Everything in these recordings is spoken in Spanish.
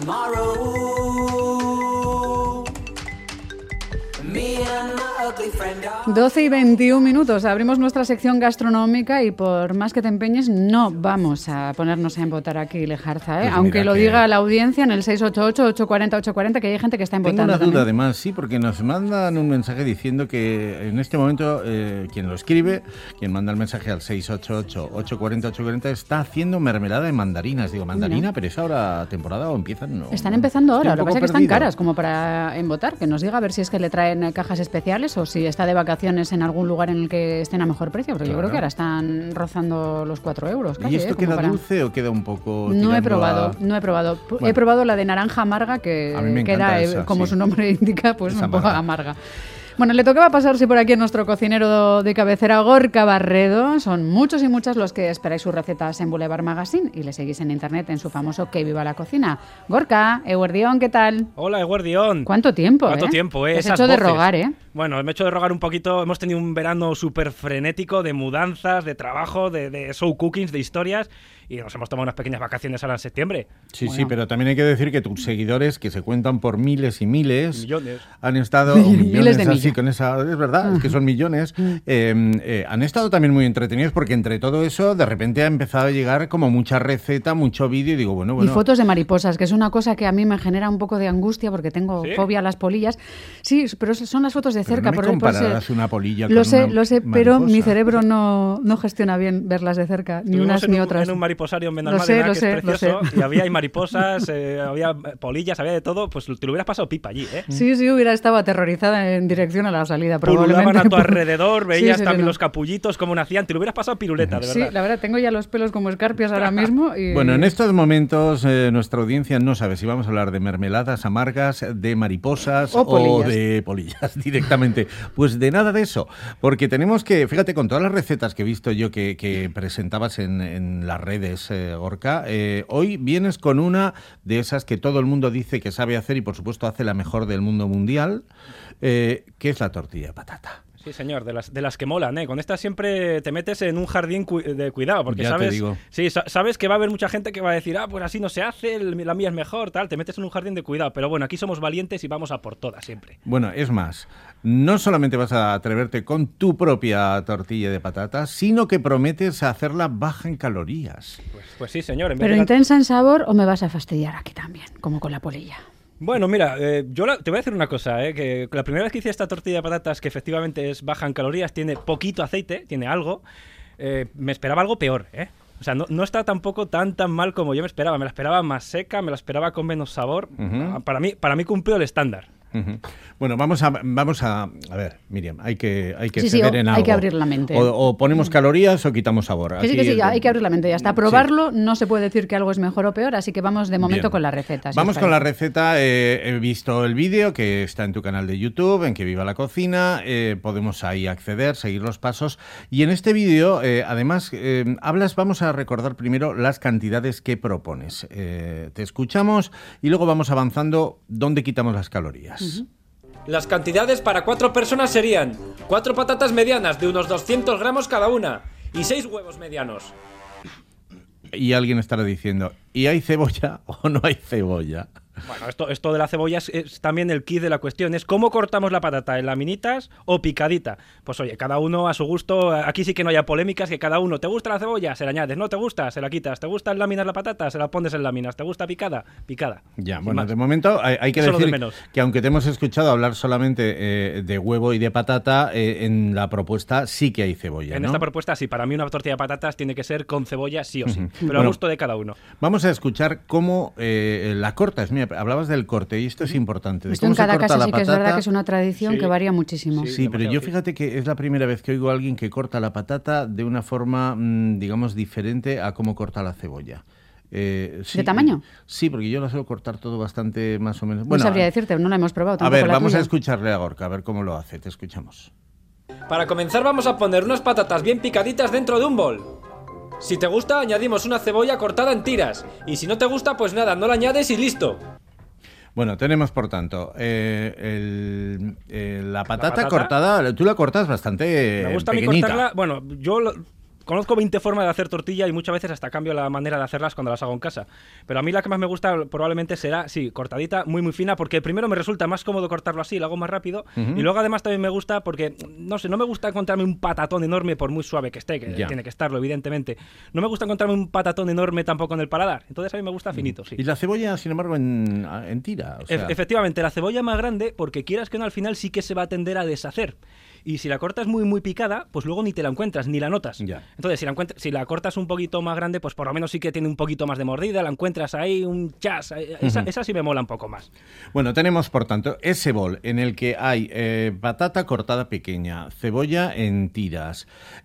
tomorrow. Me and my ugly friend are 12:21. Abrimos nuestra sección gastronómica y por más que te empeñes no vamos a ponernos a embotar aquí, Lejarza, ¿eh? Pues Aunque lo que diga la audiencia en el 688-840-840, que hay gente que está embotando. Tengo una también. duda además, sí, porque nos mandan un mensaje diciendo que en este momento quien lo escribe, quien manda el mensaje al 688-840-840 está haciendo mermelada de mandarinas. Digo, ¿mandarina? ¿Pero es ahora temporada o empiezan? No, Están empezando ahora, estoy lo que un pasa es que poco están perdido. caras como para embotar, que nos diga a ver si es que le traen cajas especiales o si está de vacaciones en algún lugar en el que estén a mejor precio, porque yo Claro. creo que ahora están rozando los 4 euros. Casi, ¿Y esto como queda para- dulce o queda un poco No he tirando probado, a- no he probado. Bueno. He probado la de naranja amarga, que A mí me encanta queda, esa, como sí. su nombre indica, pues Es un poco amarga. amarga. Bueno, le tocaba pasarse por aquí a nuestro cocinero de cabecera, Gorka Barredo. Son muchos y muchas los que esperáis sus recetas en Boulevard Magazine y le seguís en internet en su famoso Que Viva la Cocina. Gorka, Eguardión, ¿qué tal? Hola, Eguardión. ¿Cuánto tiempo, ¿Cuánto tiempo, Te has Esas hecho de voces. rogar, ¿eh? Bueno, me he hecho de rogar un poquito. Hemos tenido un verano súper frenético de mudanzas, de trabajo, de show cookings, de historias. Y nos hemos tomado unas pequeñas vacaciones ahora en septiembre. Sí, Bueno. sí, pero también hay que decir que tus seguidores, que se cuentan por miles y miles, Millones. han estado Miles de así millas. con esa, es verdad, es que son millones, han estado también muy entretenidos porque entre todo eso de repente ha empezado a llegar como mucha receta, mucho vídeo y digo, bueno, Y fotos de mariposas, que es una cosa que a mí me genera un poco de angustia porque tengo ¿Sí? fobia a las polillas. Sí, pero son las fotos de pero cerca. no me por compararás ser- una polilla Lo con sé, una lo sé, pero mariposa. mi cerebro no gestiona bien verlas de cerca, ni Estuvimos unas en ni un, otras. en un mariposario en Lo Benalmádena, sé, que lo es sé, lo precioso. sé. Y había ahí mariposas, había polillas, había de todo. Pues te lo hubieras pasado pipa allí, ¿eh? Sí, hubiera estado aterrorizada en dirección a la salida, Pululaban probablemente. a tu alrededor, veías Sí, también no. los capullitos cómo nacían. Te lo hubieras pasado piruleta, de Sí, verdad. la verdad, tengo ya los pelos como escarpias ahora mismo. Y... Bueno, en estos momentos nuestra audiencia no sabe si vamos a hablar de mermeladas amargas, de mariposas O polillas. de polillas directamente. Pues de nada de eso, porque tenemos que, fíjate, con todas las recetas que he visto yo que presentabas en las redes, Gorka, hoy vienes con una de esas que todo el mundo dice que sabe hacer y por supuesto hace la mejor del mundo mundial, que es la tortilla de patata. Sí, señor, de las que molan, ¿eh? Con estas siempre te metes en un jardín de cuidado, porque Ya te sabes, digo. sí, sabes que va a haber mucha gente que va a decir, pues así no se hace, la mía es mejor, tal, te metes en un jardín de cuidado, pero bueno, aquí somos valientes y vamos a por todas siempre. Bueno, es más, no solamente vas a atreverte con tu propia tortilla de patatas, sino que prometes hacerla baja en calorías. Pues sí, señor. ¿Pero intensa en sabor o me vas a fastidiar aquí también, como con la polilla? Bueno, mira, te voy a decir una cosa, que la primera vez que hice esta tortilla de patatas, que efectivamente es baja en calorías, tiene poquito aceite, tiene algo, me esperaba algo peor, ¿eh? O sea, no está tampoco tan mal como yo me la esperaba más seca, me la esperaba con menos sabor. Ujú. Para mí cumplió el estándar. Ujú. Bueno, vamos a ver, Miriam, hay que Sí, ceder en hay algo. que abrir la mente. O ponemos calorías o quitamos sabor. Que sí, Aquí ya, hay que abrir la mente. Y hasta Sí. probarlo no se puede decir que algo es mejor o peor, así que vamos de momento Bien. con la receta. si Vamos os con la parece. receta. He visto el vídeo que está en tu canal de YouTube, en Que Viva la Cocina. Podemos ahí acceder, seguir los pasos. Y en este vídeo, además, vamos a recordar primero las cantidades que propones. Te escuchamos y luego vamos avanzando dónde quitamos las calorías. Las cantidades para 4 personas serían 4 patatas medianas de unos 200 gramos cada una y 6 huevos medianos. Y alguien estará diciendo, ¿y hay cebolla o no hay cebolla? Bueno, esto de la cebolla es también el kit de la cuestión. Es cómo cortamos la patata, en laminitas o picadita. Pues oye, cada uno a su gusto. Aquí sí que no haya polémicas, que cada uno, ¿te gusta la cebolla? Se la añades. ¿No te gusta? Se la quitas. ¿Te gusta en láminas la patata? Se la pones en láminas. ¿Te gusta picada? Picada. Ya, Sin bueno, más. de momento hay que Eso es lo de decir menos. que aunque te hemos escuchado hablar solamente de huevo y de patata, en la propuesta sí que hay cebolla, En ¿no? esta propuesta sí, para mí una tortilla de patatas tiene que ser con cebolla sí o sí. Pero Bueno, a gusto de cada uno. Vamos a escuchar cómo la cortas. Mira, hablabas del corte y esto es importante. De Esto cómo en se cada corta casa la sí que es patata. verdad que es una tradición Sí. que varía muchísimo. Sí, pero demasiado, yo sí. fíjate que es la primera vez que oigo a alguien que corta la patata de una forma, digamos, diferente a cómo corta la cebolla. Sí, ¿De tamaño? Sí, porque yo la suelo cortar todo bastante más o menos. No sabría decirte, no la hemos probado a tampoco ver, la vamos tuya. a escucharle a Gorka, a ver cómo lo hace. Te escuchamos. Para comenzar vamos a poner unas patatas bien picaditas dentro de un bol. Si te gusta, añadimos una cebolla cortada en tiras. Y si no te gusta, pues nada, no la añades y listo. Bueno, tenemos por tanto la patata cortada, tú la cortas bastante Me gusta a mí pequeñita. cortarla. Bueno, yo conozco 20 formas de hacer tortilla y muchas veces hasta cambio la manera de hacerlas cuando las hago en casa. Pero a mí la que más me gusta probablemente será, sí, cortadita, muy muy fina, porque primero me resulta más cómodo cortarlo así, lo hago más rápido, y luego además también me gusta porque, no sé, no me gusta encontrarme un patatón enorme por muy suave que esté, que tiene que estarlo, evidentemente. No me gusta encontrarme un patatón enorme tampoco en el paladar, entonces a mí me gusta finito, sí. Y la cebolla, sin embargo, en tira. O sea... Efectivamente, la cebolla más grande, porque quieras que no, al final sí que se va a tender a deshacer. Y si la cortas muy muy picada, pues luego ni te la encuentras, ni la notas. Ya. Entonces, si la cortas un poquito más grande, pues por lo menos sí que tiene un poquito más de mordida, la encuentras ahí, un chas. Esa sí me mola un poco más. Bueno, tenemos, por tanto, ese bol en el que hay patata cortada pequeña, cebolla en tiras.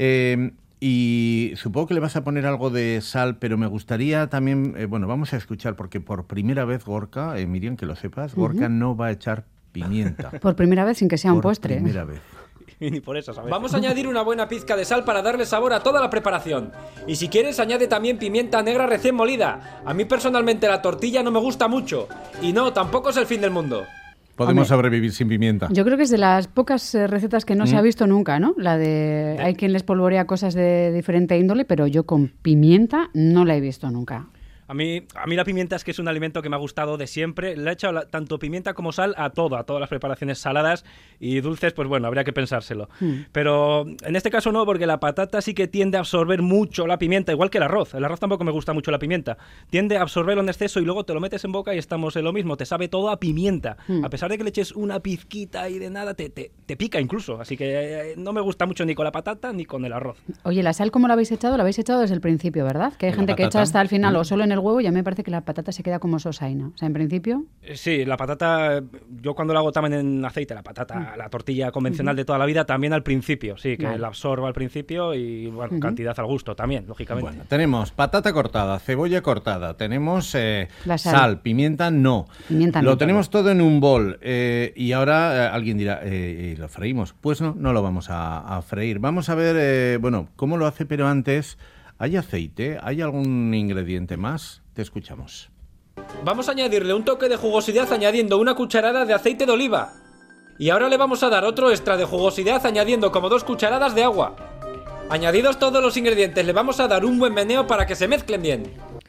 Y supongo que le vas a poner algo de sal, pero me gustaría también, bueno, vamos a escuchar, porque por primera vez Gorka, Miriam, que lo sepas, Gorka no va a echar pimienta. Por primera vez sin que sea un postre. Por primera vez. Y ni por eso, ¿sabes? Vamos a añadir una buena pizca de sal para darle sabor a toda la preparación. Y si quieres, añade también pimienta negra recién molida. A mí personalmente la tortilla no me gusta mucho. Y no, tampoco es el fin del mundo. Podemos sobrevivir sin pimienta. Yo creo que es de las pocas recetas que no se ha visto nunca, ¿no? La de... Hay quien les polvorea cosas de diferente índole, pero yo con pimienta no la he visto nunca. A mí la pimienta es que es un alimento que me ha gustado de siempre. Le he echado tanto pimienta como sal a todas las preparaciones saladas y dulces, pues bueno, habría que pensárselo. Pero en este caso no, porque la patata sí que tiende a absorber mucho la pimienta, igual que el arroz. El arroz tampoco me gusta mucho la pimienta. Tiende a absorberlo en exceso y luego te lo metes en boca y estamos en lo mismo. Te sabe todo a pimienta. A pesar de que le eches una pizquita y de nada, te pica incluso. Así que no me gusta mucho ni con la patata ni con el arroz. Oye, ¿la sal cómo la habéis echado? La habéis echado desde el principio, ¿verdad? Que hay gente que echa hasta el final o solo en el huevo y a mí me parece que la patata se queda como sosaina. O sea, en principio... Sí, la patata, yo cuando la hago también en aceite, la patata, la tortilla convencional de toda la vida, también al principio, sí, que la absorba al principio y, bueno, cantidad al gusto también, lógicamente. Bueno, tenemos patata cortada, cebolla cortada, tenemos sal, pimienta no. Pimienta lo no. tenemos todo en un bol y ahora alguien dirá, ¿lo freímos? Pues no lo vamos a freír. Vamos a ver, bueno, cómo lo hace, pero antes... ¿Hay aceite? ¿Hay algún ingrediente más? Te escuchamos. Vamos a añadirle un toque de jugosidad añadiendo una cucharada de aceite de oliva. Y ahora le vamos a dar otro extra de jugosidad añadiendo como 2 cucharadas de agua. Añadidos todos los ingredientes, le vamos a dar un buen meneo para que se mezclen bien.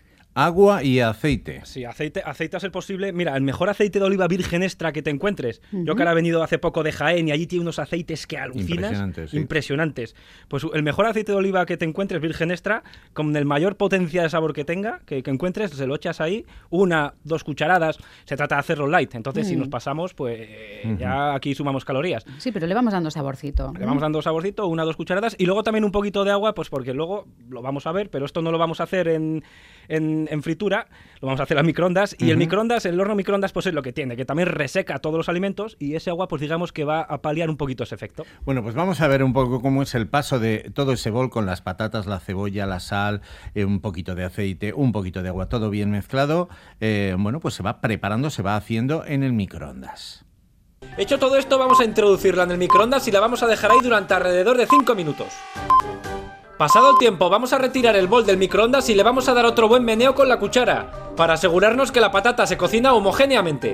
Agua y aceite. Sí, aceite a ser posible. Mira, el mejor aceite de oliva virgen extra que te encuentres. Yo que ahora he venido hace poco de Jaén y allí tiene unos aceites que alucinas. Impresionantes. Pues el mejor aceite de oliva que te encuentres virgen extra, con el mayor potencia de sabor que tenga, que encuentres, se lo echas ahí, 1, 2 cucharadas. Se trata de hacerlo light. Entonces, si nos pasamos, pues ya aquí sumamos calorías. Sí, pero le vamos dando saborcito. Le vamos dando saborcito, 1 o 2 cucharadas. Y luego también un poquito de agua, pues porque luego lo vamos a ver, pero esto no lo vamos a hacer en fritura, lo vamos a hacer a microondas y el horno microondas pues es lo que tiene, que también reseca todos los alimentos y ese agua pues digamos que va a paliar un poquito ese efecto. Bueno, pues vamos a ver un poco cómo es el paso de todo ese bol con las patatas, la cebolla, la sal, un poquito de aceite, un poquito de agua, todo bien mezclado. Bueno, pues se va preparando, se va haciendo en el microondas. Hecho todo esto, vamos a introducirla en el microondas y la vamos a dejar ahí durante alrededor de 5 minutos. Pasado el tiempo, vamos a retirar el bol del microondas y le vamos a dar otro buen meneo con la cuchara, para asegurarnos que la patata se cocina homogéneamente.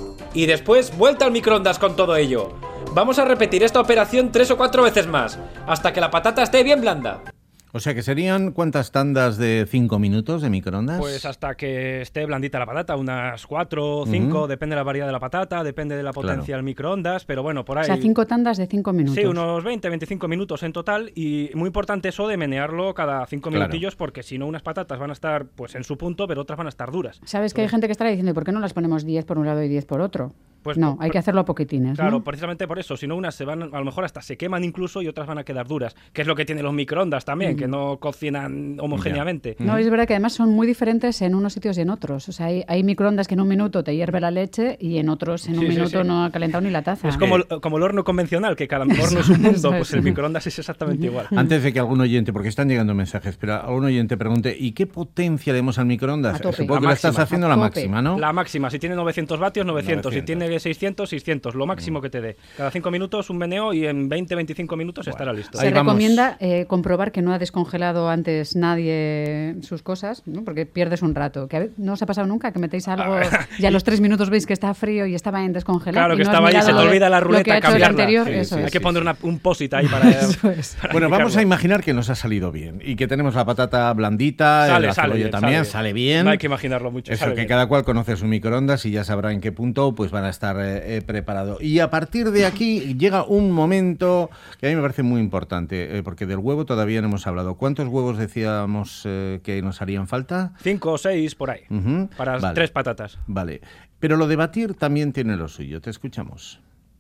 Y después, vuelta al microondas con todo ello. Vamos a repetir esta operación 3 o 4 veces más, hasta que la patata esté bien blanda. O sea que serían, ¿cuántas tandas de 5 minutos de microondas? Pues hasta que esté blandita la patata, unas 4 o 5, depende de la variedad de la patata, depende de la potencia del microondas, pero bueno, por ahí... O sea, 5 tandas de 5 minutos. Sí, unos 20, 25 minutos en total y muy importante eso de menearlo cada 5 minutillos porque si no unas patatas van a estar pues en su punto, pero otras van a estar duras. ¿Sabes que hay gente que estará diciendo, ¿y por qué no las ponemos 10 por un lado y 10 por otro? Pues no, hay que hacerlo a poquitines. Claro, ¿no? precisamente por eso. Si no, unas se van, a lo mejor hasta se queman incluso y otras van a quedar duras. Que es lo que tienen los microondas también, que no cocinan homogéneamente. No, es verdad que además son muy diferentes en unos sitios y en otros. O sea, hay microondas que en un minuto te hierve la leche y en otros en un minuto no ha calentado ni la taza. Es como el horno convencional, que cada horno es un mundo, pues el microondas es exactamente igual. Antes de que algún oyente, porque están llegando mensajes, pero algún oyente pregunte, ¿y qué potencia le demos al microondas? Supongo que la estás haciendo la máxima, ¿no? La máxima. Si tiene 900 vatios, 900. Si tiene de 600, 600, lo máximo que te dé. Cada 5 minutos un meneo y en 20-25 minutos estará listo. Se recomienda comprobar que no ha descongelado antes nadie sus cosas, ¿no? Porque pierdes un rato. ¿No os ha pasado nunca que metéis algo y a los 3 minutos veis que está frío y estaba en descongelar? Claro, que no estaba ahí, se te olvida la ruleta, cambiarla. Hay que poner un post-it ahí para... Bueno, vamos a imaginar que nos ha salido bien y que tenemos la patata blandita, la cebolla también, sale bien. No hay que imaginarlo mucho. Eso, que cada cual conoce su microondas y ya sabrá en qué punto pues van a estar preparados. Y a partir de aquí llega un momento que a mí me parece muy importante, porque del huevo todavía no hemos hablado. ¿Cuántos huevos decíamos que nos harían falta? 5 o 6 por ahí, para 3 patatas. Vale, pero lo de batir también tiene lo suyo. Te escuchamos.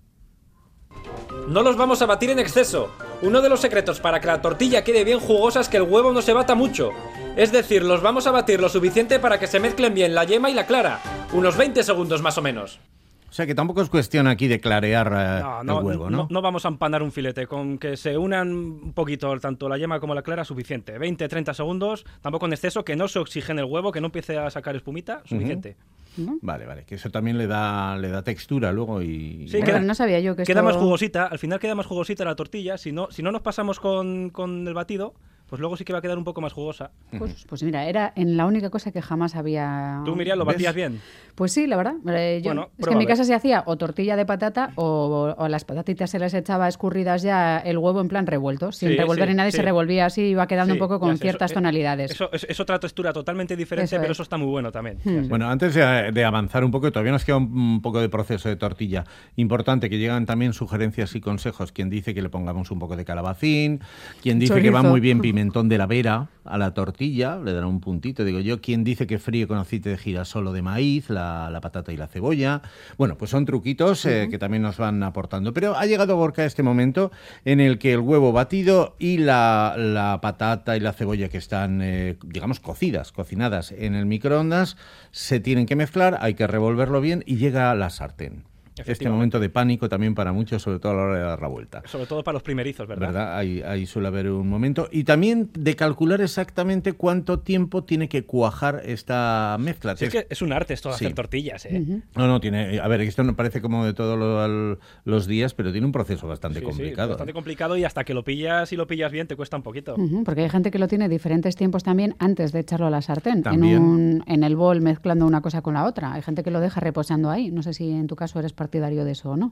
No los vamos a batir en exceso. Uno de los secretos para que la tortilla quede bien jugosa es que el huevo no se bata mucho. Es decir, los vamos a batir lo suficiente para que se mezclen bien la yema y la clara. Unos 20 segundos más o menos. O sea que tampoco es cuestión aquí de clarear el huevo, ¿no? No vamos a empanar un filete. Con que se unan un poquito tanto la yema como la clara, suficiente. 20-30 segundos, tampoco en exceso, que no se oxigene el huevo, que no empiece a sacar espumita, suficiente. Vale, que eso también le da textura luego y... Sí, no sabía yo que queda más jugosita, al final queda más jugosita la tortilla. Si no nos pasamos con el batido, pues luego sí que va a quedar un poco más jugosa. Pues mira, era en la única cosa que jamás había... ¿Tú, Miriam, lo batías bien? Pues sí, la verdad. Es que en mi casa se hacía o tortilla de patata o las patatitas se les echaba escurridas ya el huevo en plan revuelto, sin revolver ni nada, y se revolvía así y iba quedando un poco con ciertas tonalidades. Eso es otra textura totalmente diferente, pero eso está muy bueno también. Bueno, antes de avanzar un poco, todavía nos queda un poco de proceso de tortilla. Importante que llegan también sugerencias y consejos. Quien dice que le pongamos un poco de calabacín, quien dice que va muy bien pimentón de la Vera a la tortilla, le dará un puntito, digo yo. Quien dice que fríe con aceite de girasol o de maíz la patata y la cebolla. Bueno, pues son truquitos que también nos van aportando. Pero ha llegado, Gorka, este momento en el que el huevo batido y la patata y la cebolla que están, digamos, cocinadas en el microondas, se tienen que mezclar, hay que revolverlo bien y llega a la sartén. Este momento de pánico también para muchos, sobre todo a la hora de dar la vuelta. Sobre todo para los primerizos, ¿verdad? Ahí suele haber un momento. Y también de calcular exactamente cuánto tiempo tiene que cuajar esta mezcla. Sí, es que es un arte esto de hacer tortillas, ¿eh? No, tiene... A ver, esto no parece como de todos los días, pero tiene un proceso bastante complicado. Sí, bastante complicado, y hasta que lo pillas y lo pillas bien te cuesta un poquito. Porque hay gente que lo tiene diferentes tiempos también antes de echarlo a la sartén. También. En el bol mezclando una cosa con la otra. Hay gente que lo deja reposando ahí. No sé si en tu caso eres partidario de eso o no.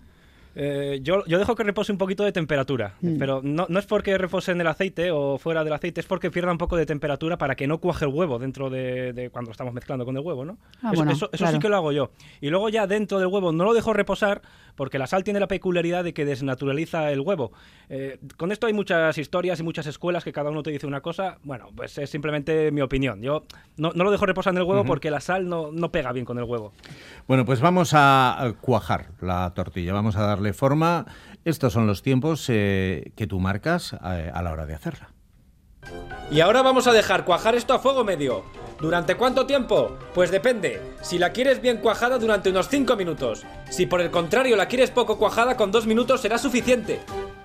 Yo dejo que repose un poquito de temperatura, pero no es porque repose en el aceite o fuera del aceite, es porque pierda un poco de temperatura para que no cuaje el huevo dentro de cuando estamos mezclando con el huevo, ¿no? Eso sí que lo hago yo. Y luego ya dentro del huevo no lo dejo reposar porque la sal tiene la peculiaridad de que desnaturaliza el huevo. Con esto hay muchas historias y muchas escuelas que cada uno te dice una cosa. Bueno, pues es simplemente mi opinión. Yo no lo dejo reposar en el huevo porque la sal no pega bien con el huevo. Bueno, pues vamos a cuajar la tortilla, vamos a darle forma. Estos son los tiempos que tú marcas a la hora de hacerla. Y ahora vamos a dejar cuajar esto a fuego medio. ¿Durante cuánto tiempo? Pues depende. Si la quieres bien cuajada, durante unos 5 minutos. Si por el contrario la quieres poco cuajada, con 2 minutos será suficiente.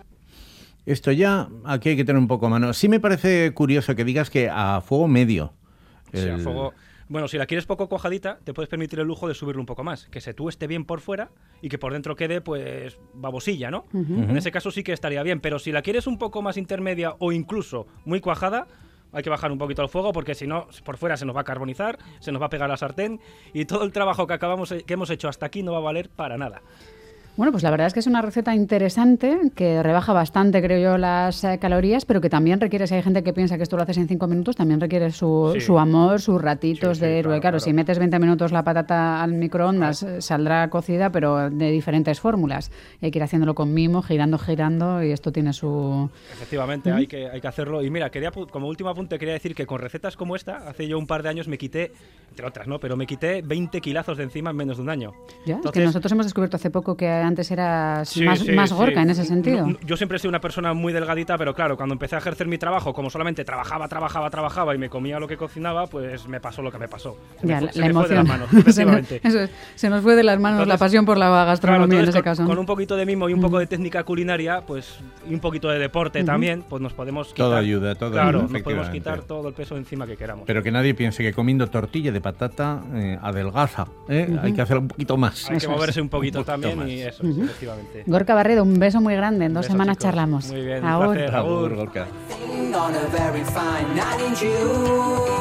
Esto ya, aquí hay que tener un poco a mano. Sí me parece curioso que digas que a fuego medio. Sí, a fuego... Bueno, si la quieres poco cuajadita, te puedes permitir el lujo de subirlo un poco más. Que se tueste bien por fuera y que por dentro quede, pues, babosilla, ¿no? En ese caso sí que estaría bien. Pero si la quieres un poco más intermedia o incluso muy cuajada, hay que bajar un poquito el fuego porque si no, por fuera se nos va a carbonizar, se nos va a pegar la sartén y todo el trabajo que hemos hecho hasta aquí no va a valer para nada. Bueno, pues la verdad es que es una receta interesante que rebaja bastante, creo yo, las calorías, pero que también requiere, si hay gente que piensa que esto lo haces en 5 minutos, también requiere su amor, sus ratitos de héroe. Claro, si metes 20 minutos la patata al microondas, saldrá cocida, pero de diferentes fórmulas. Hay que ir haciéndolo con mimo, girando, y esto tiene su... Efectivamente, hay que hacerlo. Y mira, como último apunte quería decir que con recetas como esta, hace yo un par de años me quité, entre otras, ¿no? Pero me quité 20 kilazos de encima en menos de un año. Ya, entonces, es que nosotros hemos descubierto hace poco que antes eras Sí, más Gorka en ese sentido. Yo siempre he sido una persona muy delgadita, pero claro, cuando empecé a ejercer mi trabajo, como solamente trabajaba y me comía lo que cocinaba, pues me pasó lo que me pasó. Se Ya, me la fue de emoción. las manos, efectivamente. Eso es, se nos fue de las manos Entonces, la pasión por la gastronomía Claro, en entonces, ese caso. con un poquito de mimo y un poco de técnica culinaria, pues y un poquito de deporte también, pues nos podemos quitar. Todo ayuda, todo Claro, ayuda, nos podemos efectivamente. quitar todo el peso encima que queramos. Pero que nadie piense que comiendo tortilla de patata adelgaza. Hay que hacer un poquito más. Hay que moverse un poquito también más. y eso, efectivamente. Gorka Barredo, un beso muy grande. En 2 Beso, semanas chicos. charlamos. Muy bien, un Agur. placer. Agur, Gorka. On a very fine night in June.